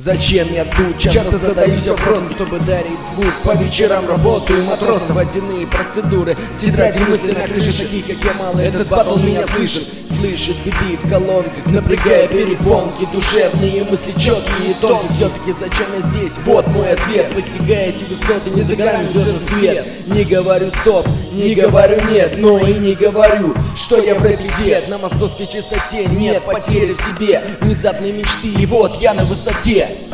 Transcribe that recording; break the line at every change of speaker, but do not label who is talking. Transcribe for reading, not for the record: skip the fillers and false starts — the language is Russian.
Зачем я тут? Часто задаюсь вопросом, чтобы дарить звук. По вечерам работаю матросом. Водяные процедуры, тетради мысли на крыше. Такие, как я, мало этот батл меня слышит. Слышит биты в колонках, напрягая перепонки. Душевные мысли четкие и тонкие. Все-таки зачем я здесь? Вот мой ответ. Постигая эти высоты, не за горами звездный свет. Не говорю стоп, не говорю нет, но и не говорю, что я в рэпе дед. На московской чистоте нет потери в себе, внезапной мечты, и вот я на высоте.